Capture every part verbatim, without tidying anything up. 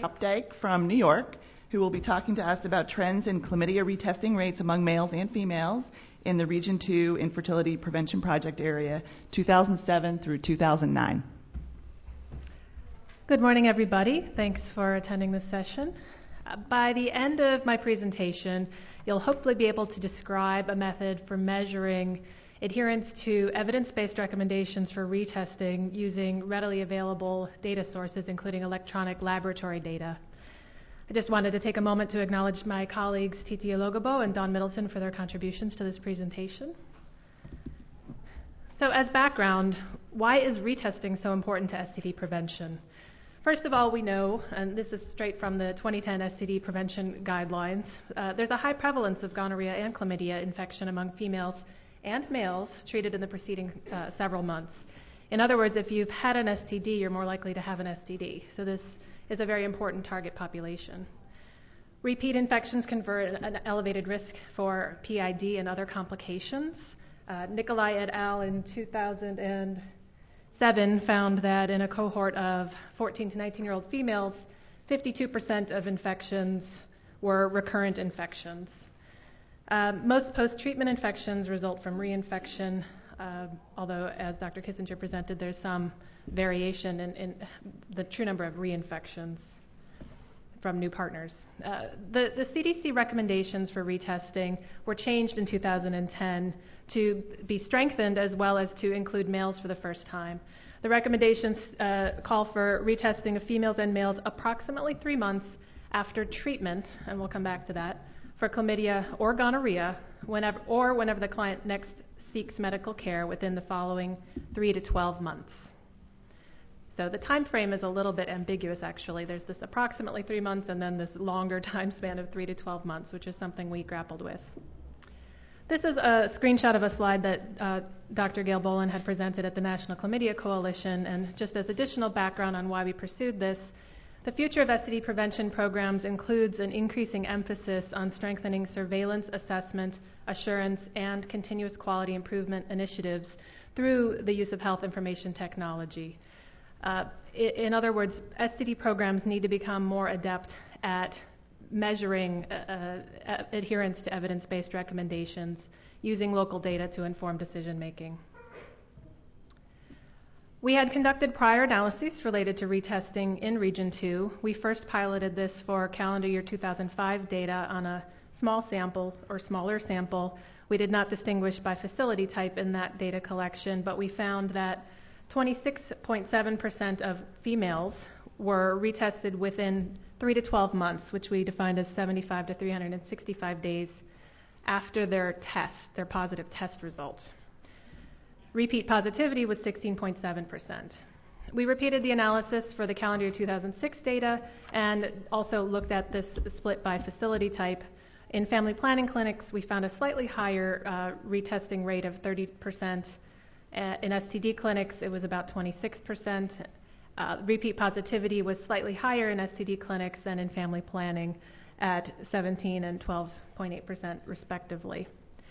Updike from New York, who will be talking to us about trends in chlamydia retesting rates among males and females in the Region two Infertility Prevention Project area, two thousand seven through two thousand nine. Good morning, everybody. Thanks for attending this session. Uh, by the end of my presentation, you'll hopefully be able to describe a method for measuring adherence to evidence-based recommendations for retesting using readily available data sources, including electronic laboratory data. I just wanted to take a moment to acknowledge my colleagues Titi Alogobo and Don Middleton for their contributions to this presentation. So as background, why is retesting so important to S T D prevention? First of all, we know, and this is straight from the twenty ten S T D prevention guidelines, uh, there's a high prevalence of gonorrhea and chlamydia infection among females and males treated in the preceding uh, several months. In other words, if you've had an S T D, you're more likely to have an S T D. So this is a very important target population. Repeat infections confer an elevated risk for P I D and other complications. Uh, Nikolai et al. In two thousand seven found that in a cohort of fourteen to nineteen-year-old females, fifty-two percent of infections were recurrent infections. Uh, most post-treatment infections result from reinfection, uh, although, as Doctor Kissinger presented, there's some variation in, in the true number of reinfections from new partners. Uh, the, the C D C recommendations for retesting were changed in two thousand ten to be strengthened as well as to include males for the first time. The recommendations uh, call for retesting of females and males approximately three months after treatment, and we'll come back to that, for chlamydia or gonorrhea, whenever or whenever the client next seeks medical care within the following three to twelve months. So the time frame is a little bit ambiguous, actually. There's this approximately three months and then this longer time span of three to twelve months, which is something we grappled with. This is a screenshot of a slide that uh, Doctor Gail Boland had presented at the National Chlamydia Coalition, and just as additional background on why we pursued this, the future of S T D prevention programs includes an increasing emphasis on strengthening surveillance, assessment, assurance, and continuous quality improvement initiatives through the use of health information technology. Uh, in other words, S T D programs need to become more adept at measuring uh, uh, adherence to evidence-based recommendations using local data to inform decision-making. We had conducted prior analyses related to retesting in Region two. We first piloted this for calendar year two thousand five data on a small sample or smaller sample. We did not distinguish by facility type in that data collection, but we found that twenty-six point seven percent of females were retested within three to twelve months, which we defined as seventy-five to three hundred sixty-five days after their test, their positive test results. Repeat positivity was sixteen point seven percent. We repeated the analysis for the calendar year two thousand six data and also looked at this split by facility type. In family planning clinics, we found a slightly higher uh, retesting rate of thirty percent. Uh, in S T D clinics, it was about twenty-six percent. Uh, repeat positivity was slightly higher in S T D clinics than in family planning at seventeen and twelve point eight percent respectively.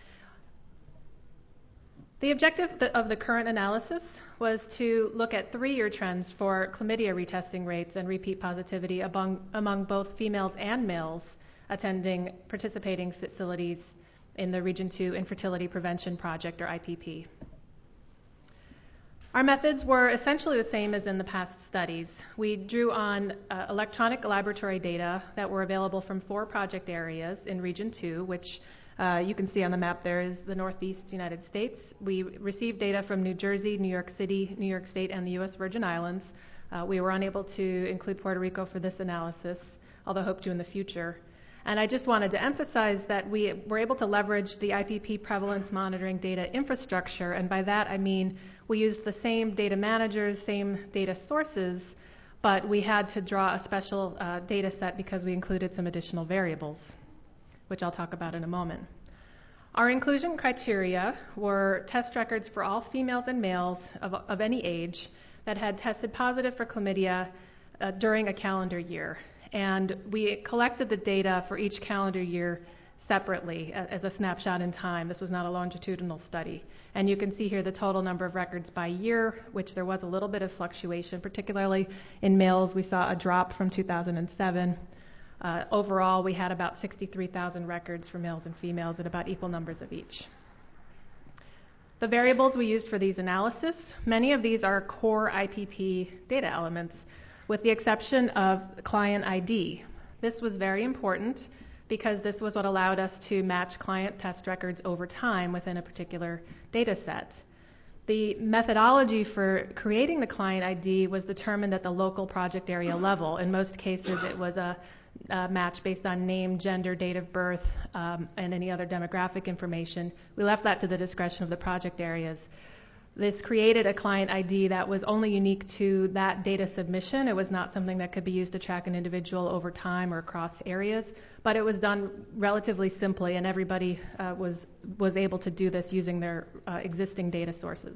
The objective of the current analysis was to look at three-year trends for chlamydia retesting rates and repeat positivity among, among both females and males attending participating facilities in the Region two Infertility Prevention Project, or I P P. Our methods were essentially the same as in the past studies. We drew on uh, electronic laboratory data that were available from four project areas in Region two, which uh, you can see on the map there is the Northeast United States. We received data from New Jersey, New York City, New York State, and the U S Virgin Islands. Uh, we were unable to include Puerto Rico for this analysis, although hope to in the future. And I just wanted to emphasize that we were able to leverage the I P P prevalence monitoring data infrastructure, and by that I mean we used the same data managers, same data sources, but we had to draw a special uh, data set because we included some additional variables, which I'll talk about in a moment. Our inclusion criteria were test records for all females and males of, of any age that had tested positive for chlamydia uh, during a calendar year. And we collected the data for each calendar year separately as a snapshot in time. This was not a longitudinal study. And you can see here the total number of records by year, which there was a little bit of fluctuation, particularly in males. We saw a drop from two thousand seven. Uh, overall, we had about sixty-three thousand records for males and females at about equal numbers of each. The variables we used for these analysis, many of these are core I P P data elements, with the exception of client I D. This was very important because this was what allowed us to match client test records over time within a particular data set. The methodology for creating the client I D was determined at the local project area level. In most cases, it was a, a match based on name, gender, date of birth, um, and any other demographic information. We left that to the discretion of the project areas. This created a client I D that was only unique to that data submission. It was not something that could be used to track an individual over time or across areas, but it was done relatively simply, and everybody uh, was, was able to do this using their uh, existing data sources.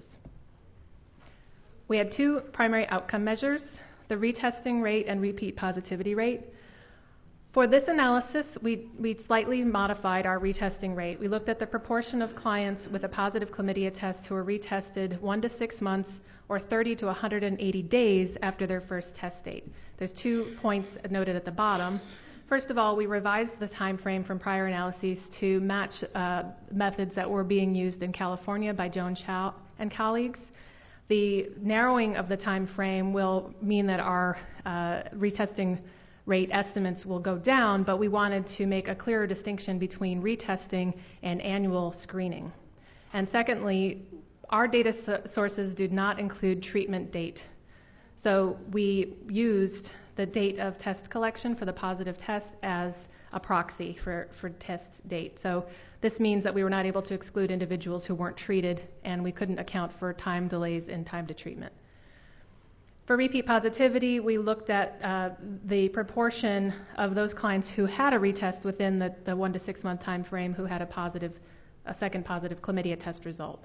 We had two primary outcome measures, the retesting rate and repeat positivity rate. For this analysis, we, we slightly modified our retesting rate. We looked at the proportion of clients with a positive chlamydia test who were retested one to six months or thirty to one hundred eighty days after their first test date. There's two points noted at the bottom. First of all, we revised the time frame from prior analyses to match uh, methods that were being used in California by Joan Chow and colleagues. The narrowing of the time frame will mean that our uh, retesting rate estimates will go down, but we wanted to make a clearer distinction between retesting and annual screening. And secondly, our data so- sources do not include treatment date. So we used the date of test collection for the positive test as a proxy for, for test date. So this means that we were not able to exclude individuals who weren't treated, and we couldn't account for time delays in time to treatment. For repeat positivity, we looked at uh, the proportion of those clients who had a retest within the, the one to six month time frame who had a positive, a second positive chlamydia test result.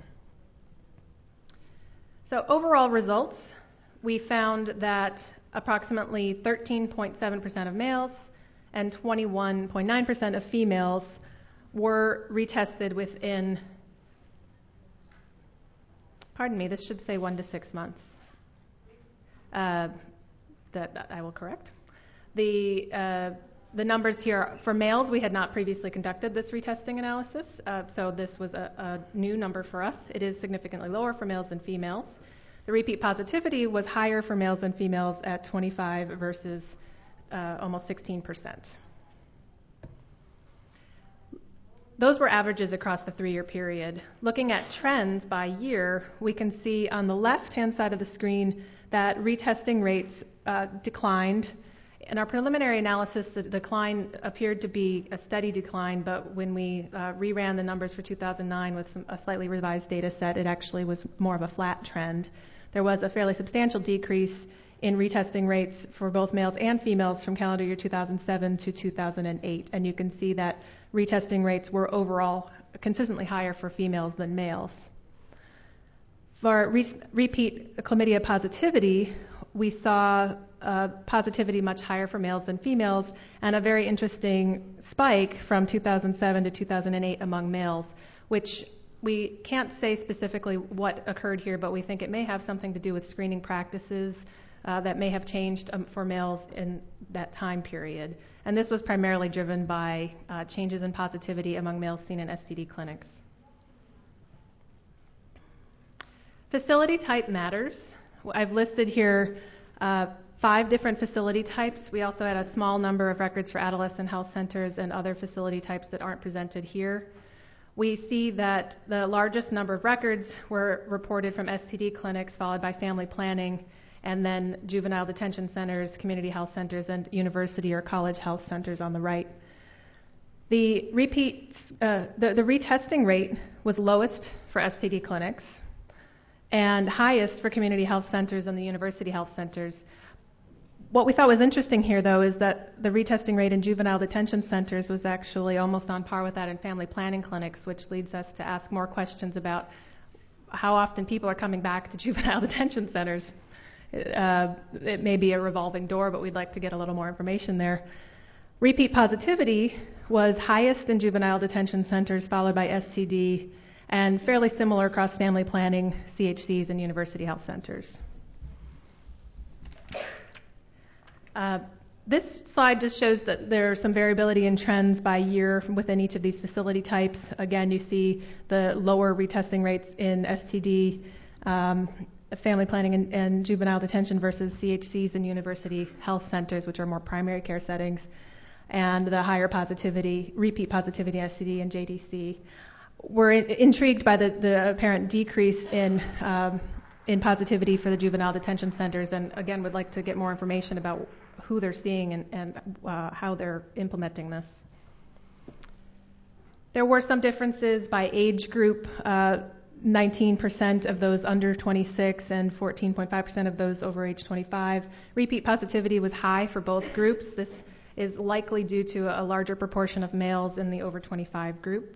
So overall results, we found that approximately thirteen point seven percent of males and twenty-one point nine percent of females were retested within, pardon me, this should say one to six months. Uh, that, that I will correct. The uh, the numbers here for males, we had not previously conducted this retesting analysis, uh, so this was a, a new number for us. It is significantly lower for males than females. The repeat positivity was higher for males than females at twenty-five versus uh, almost sixteen percent. Those were averages across the three-year period. Looking at trends by year, we can see on the left-hand side of the screen that retesting rates uh, declined. In our preliminary analysis, the decline appeared to be a steady decline, but when we uh, reran the numbers for two thousand nine with some, a slightly revised data set, it actually was more of a flat trend. There was a fairly substantial decrease in retesting rates for both males and females from calendar year two thousand seven to two thousand eight, and you can see that retesting rates were overall consistently higher for females than males. For re- repeat chlamydia positivity, we saw uh, positivity much higher for males than females, and a very interesting spike from two thousand seven to two thousand eight among males, which we can't say specifically what occurred here, but we think it may have something to do with screening practices uh, that may have changed um, for males in that time period. And this was primarily driven by uh, changes in positivity among males seen in S T D clinics. Facility type matters. I've listed here uh, five different facility types. We also had a small number of records for adolescent health centers and other facility types that aren't presented here. We see that the largest number of records were reported from S T D clinics, followed by family planning, and then juvenile detention centers, community health centers, and university or college health centers on the right. The repeat, uh, the, the retesting rate was lowest for S T D clinics and highest for community health centers and the university health centers. What we thought was interesting here, though, is that the retesting rate in juvenile detention centers was actually almost on par with that in family planning clinics, which leads us to ask more questions about how often people are coming back to juvenile detention centers. Uh, it may be a revolving door, but we'd like to get a little more information there. Repeat positivity was highest in juvenile detention centers, followed by S T D, and fairly similar across family planning, C H Cs, and university health centers. Uh, this slide just shows that there's some variability in trends by year within each of these facility types. Again, you see the lower retesting rates in S T D, um, family planning and, and juvenile detention versus C H Cs and university health centers, which are more primary care settings, and the higher positivity, repeat positivity, S T D and J D C. We're in, intrigued by the, the apparent decrease in um, in positivity for the juvenile detention centers, and again would like to get more information about who they're seeing and, and uh, how they're implementing this. There were some differences by age group. Uh, nineteen percent of those under twenty-six and fourteen point five percent of those over age twenty-five. Repeat positivity was high for both groups. This is likely due to a larger proportion of males in the over twenty-five group.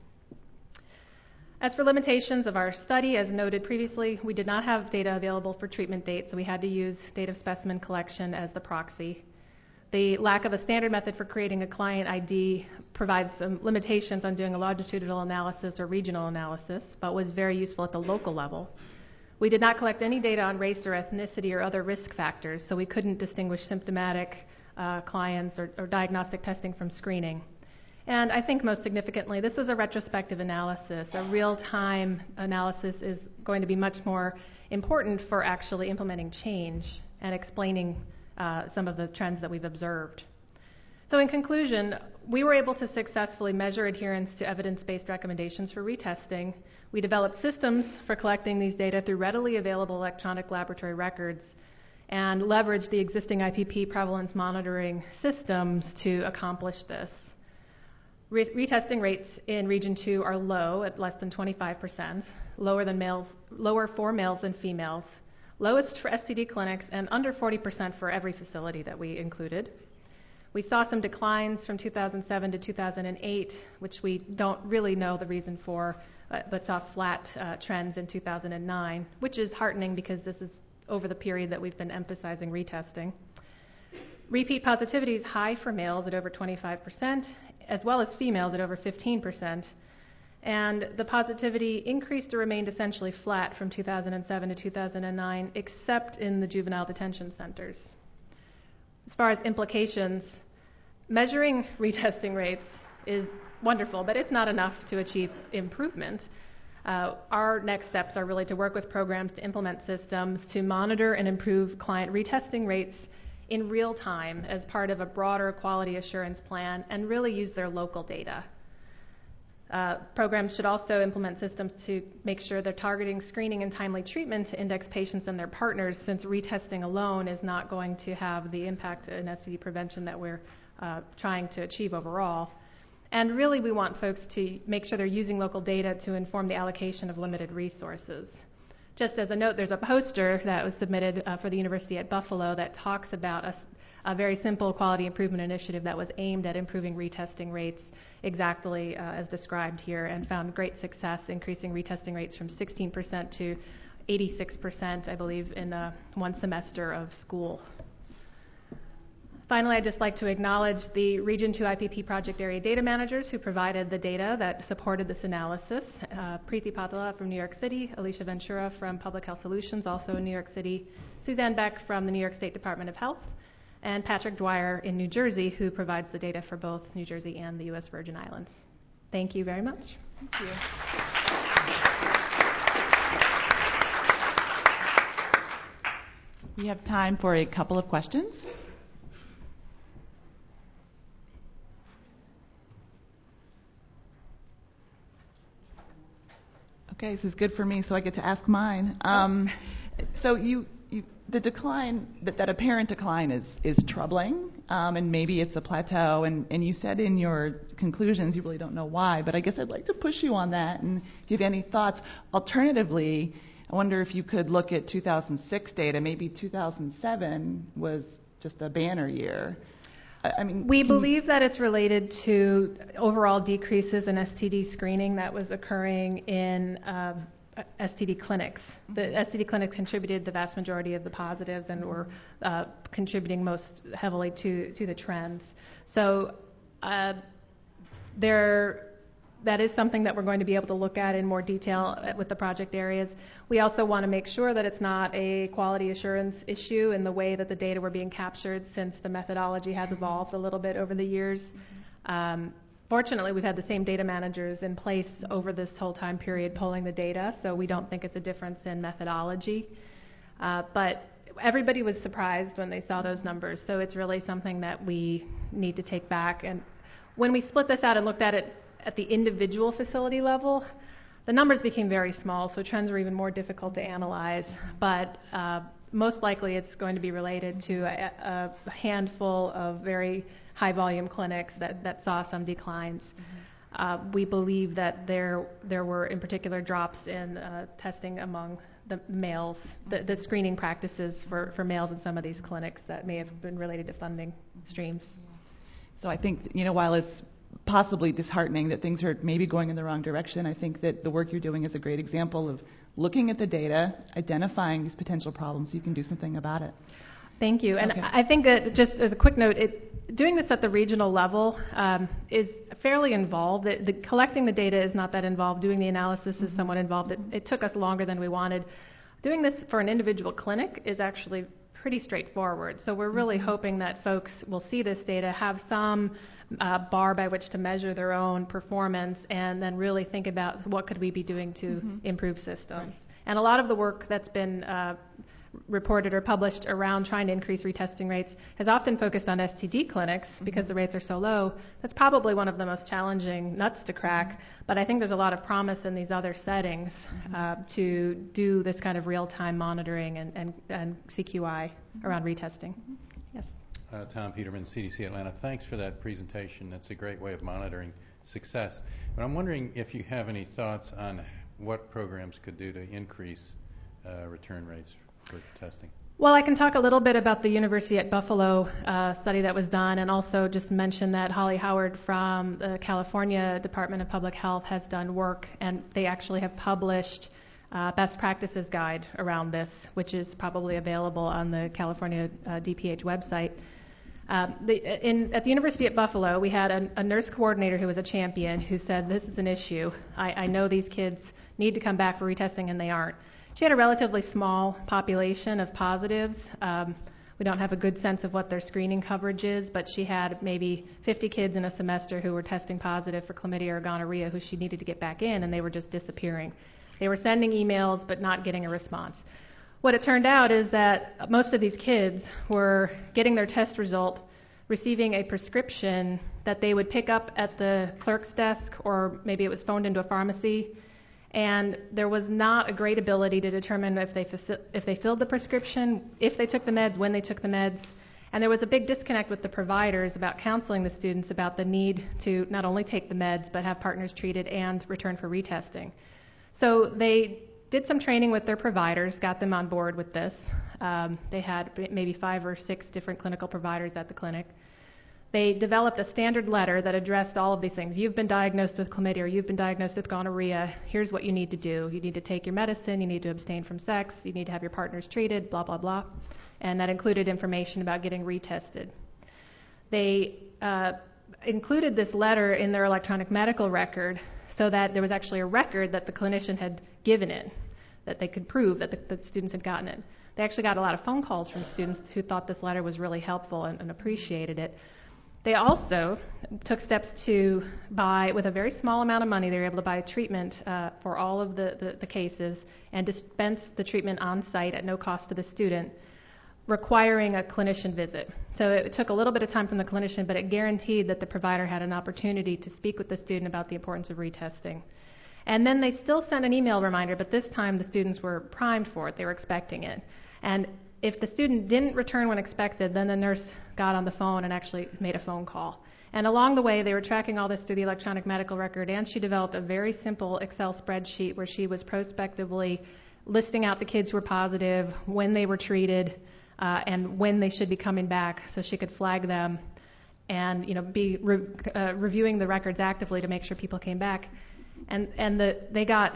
As for limitations of our study, as noted previously, we did not have data available for treatment date, so we had to use date of specimen collection as the proxy. The lack of a standard method for creating a client I D provides some limitations on doing a longitudinal analysis or regional analysis, but was very useful at the local level. We did not collect any data on race or ethnicity or other risk factors, so we couldn't distinguish symptomatic uh, clients or, or diagnostic testing from screening. And I think most significantly, this is a retrospective analysis. A real-time analysis is going to be much more important for actually implementing change and explaining uh, some of the trends that we've observed. So in conclusion, we were able to successfully measure adherence to evidence-based recommendations for retesting. We developed systems for collecting these data through readily available electronic laboratory records and leveraged the existing I P P prevalence monitoring systems to accomplish this. Retesting rates in Region two are low at less than twenty-five percent, lower than males, lower for males than females, lowest for S T D clinics, and under forty percent for every facility that we included. We saw some declines from two thousand seven to two thousand eight, which we don't really know the reason for, but saw flat uh, trends in two thousand nine, which is heartening because this is over the period that we've been emphasizing retesting. Repeat positivity is high for males at over twenty-five percent, as well as females at over fifteen percent. And the positivity increased or remained essentially flat from two thousand seven to two thousand nine, except in the juvenile detention centers. As far as implications, measuring retesting rates is wonderful, but it's not enough to achieve improvement. Uh, our next steps are really to work with programs to implement systems to monitor and improve client retesting rates in real time as part of a broader quality assurance plan and really use their local data. Uh, programs should also implement systems to make sure they're targeting screening and timely treatment to index patients and their partners, since retesting alone is not going to have the impact in S T D prevention that we're uh, trying to achieve overall. And really we want folks to make sure they're using local data to inform the allocation of limited resources. Just as a note, there's a poster that was submitted uh, for the University at Buffalo that talks about a, a very simple quality improvement initiative that was aimed at improving retesting rates exactly uh, as described here, and found great success increasing retesting rates from sixteen percent to eighty-six percent, I believe, in uh, one semester of school. Finally, I'd just like to acknowledge the Region two I P P project area data managers who provided the data that supported this analysis. Uh, Preeti Patala from New York City, Alicia Ventura from Public Health Solutions, also in New York City, Suzanne Beck from the New York State Department of Health, and Patrick Dwyer in New Jersey, who provides the data for both New Jersey and the U S Virgin Islands. Thank you very much. Thank you. We have time for a couple of questions. Okay, this is good for me, so I get to ask mine. Um, so you, you, the decline, that, that apparent decline is, is troubling, um, and maybe it's a plateau, and, and you said in your conclusions you really don't know why, but I guess I'd like to push you on that and give you any thoughts. Alternatively, I wonder if you could look at two thousand six data. Maybe two thousand seven was just a banner year. I mean, we believe that it's related to overall decreases in S T D screening that was occurring in uh, S T D clinics. The S T D clinics contributed the vast majority of the positives and were uh, contributing most heavily to, to the trends. So uh, there, that is something that we're going to be able to look at in more detail with the project areas. We also want to make sure that it's not a quality assurance issue in the way that the data were being captured, since the methodology has evolved a little bit over the years. Um, Fortunately, we've had the same data managers in place over this whole time period pulling the data, so we don't think it's a difference in methodology. Uh, but everybody was surprised when they saw those numbers, so it's really something that we need to take back. And when we split this out and looked at it at the individual facility level, the numbers became very small, so trends are even more difficult to analyze. But uh, most likely it's going to be related to a, a handful of very high volume clinics that, that saw some declines. Mm-hmm. Uh, we believe that there there were in particular drops in uh, testing among the males, the, the screening practices for, for males in some of these clinics that may have been related to funding streams. So I think, you know, while it's possibly disheartening that things are maybe going in the wrong direction, I think that the work you're doing is a great example of looking at the data, identifying these potential problems, so you can do something about it. Thank you. And okay. I think that, just as a quick note, it, doing this at the regional level um, is fairly involved. It, the, collecting the data is not that involved. Doing the analysis is somewhat involved. It, it took us longer than we wanted. Doing this for an individual clinic is actually pretty straightforward. So we're really mm-hmm. hoping that folks will see this data, have some uh, bar by which to measure their own performance, and then really think about what could we be doing to mm-hmm. improve systems. Right. And a lot of the work that's been uh, reported or published around trying to increase retesting rates has often focused on S T D clinics because the rates are so low. That's probably one of the most challenging nuts to crack, but I think there's a lot of promise in these other settings uh, to do this kind of real-time monitoring and, and, and C Q I around retesting. Yes. Uh, Tom Peterman, C D C Atlanta. Thanks for that presentation. That's a great way of monitoring success. But I'm wondering if you have any thoughts on what programs could do to increase uh, return rates for testing. Well, I can talk a little bit about the University at Buffalo uh, study that was done, and also just mention that Holly Howard from the California Department of Public Health has done work, and they actually have published uh, best practices guide around this, which is probably available on the California uh, D P H website. Um, the, in, at the University at Buffalo, we had a, a nurse coordinator who was a champion who said, this is an issue. I, I know these kids need to come back for retesting, and they aren't. She had a relatively small population of positives. Um, we don't have a good sense of what their screening coverage is, but she had maybe fifty kids in a semester who were testing positive for chlamydia or gonorrhea who she needed to get back in, and they were just disappearing. They were sending emails but not getting a response. What it turned out is that most of these kids were getting their test result, receiving a prescription that they would pick up at the clerk's desk, or maybe it was phoned into a pharmacy, and there was not a great ability to determine if they if they filled the prescription, if they took the meds, when they took the meds. And there was a big disconnect with the providers about counseling the students about the need to not only take the meds but have partners treated and return for retesting. So they did some training with their providers, got them on board with this. Um, they had maybe five or six different clinical providers at the clinic. They developed a standard letter that addressed all of these things. You've been diagnosed with chlamydia, or you've been diagnosed with gonorrhea. Here's what you need to do. You need to take your medicine. You need to abstain from sex. You need to have your partners treated, blah, blah, blah. And that included information about getting retested. They uh, included this letter in their electronic medical record so that there was actually a record that the clinician had given it, that they could prove that the, the students had gotten it. They actually got a lot of phone calls from students who thought this letter was really helpful and, and appreciated it. They also took steps to buy, with a very small amount of money, they were able to buy treatment uh, for all of the, the, the cases and dispense the treatment on site at no cost to the student, requiring a clinician visit. So it took a little bit of time from the clinician, but it guaranteed that the provider had an opportunity to speak with the student about the importance of retesting. And then they still sent an email reminder, but this time the students were primed for it. They were expecting it. And if the student didn't return when expected, then the nurse got on the phone and actually made a phone call. And along the way, they were tracking all this through the electronic medical record, and she developed a very simple Excel spreadsheet where she was prospectively listing out the kids who were positive, when they were treated, uh, and when they should be coming back, so she could flag them and, you know, be re- uh, reviewing the records actively to make sure people came back. And and the, they got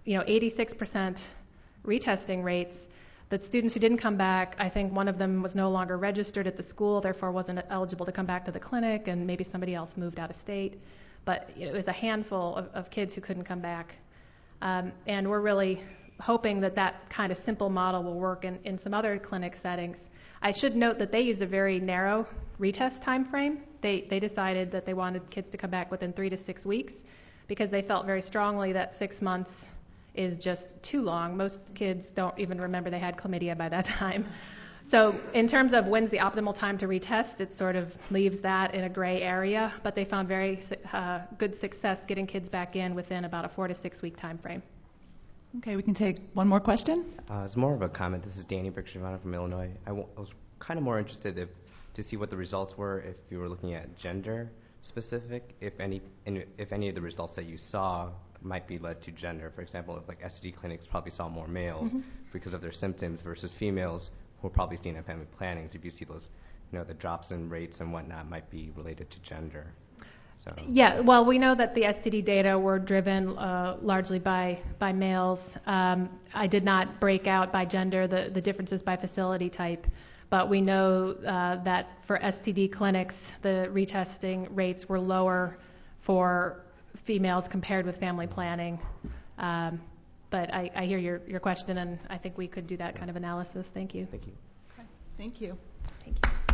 you know, eighty-six percent retesting rates, that students who didn't come back, I think one of them was no longer registered at the school, therefore wasn't eligible to come back to the clinic, and maybe somebody else moved out of state. But it was a handful of, of kids who couldn't come back. Um, and we're really hoping that that kind of simple model will work in, in some other clinic settings. I should note that they used a very narrow retest time frame. They, they decided that they wanted kids to come back within three to six weeks because they felt very strongly that six months is just too long. Most kids don't even remember they had chlamydia by that time. So in terms of when's the optimal time to retest, it sort of leaves that in a gray area, but they found very uh, good success getting kids back in within about a four to six week time frame. Okay, we can take one more question. Uh, it's more of a comment. This is Danny Brickshivana from Illinois. I, w- I was kind of more interested if, to see what the results were if you were looking at gender specific, if any, and if any of the results that you saw might be led to gender. For example, if like S T D clinics probably saw more males mm-hmm. because of their symptoms versus females who are probably seen at family planning. Did you see those, you know, the drops in rates and whatnot might be related to gender? So. Yeah, well, we know that the S T D data were driven uh, largely by by males. Um, I did not break out by gender the, the differences by facility type, but we know uh, that for S T D clinics, the retesting rates were lower for females compared with family planning. Um, but I, I hear your, your question, and I think we could do that kind of analysis. Thank you. Thank you. Okay. Thank you. Thank you.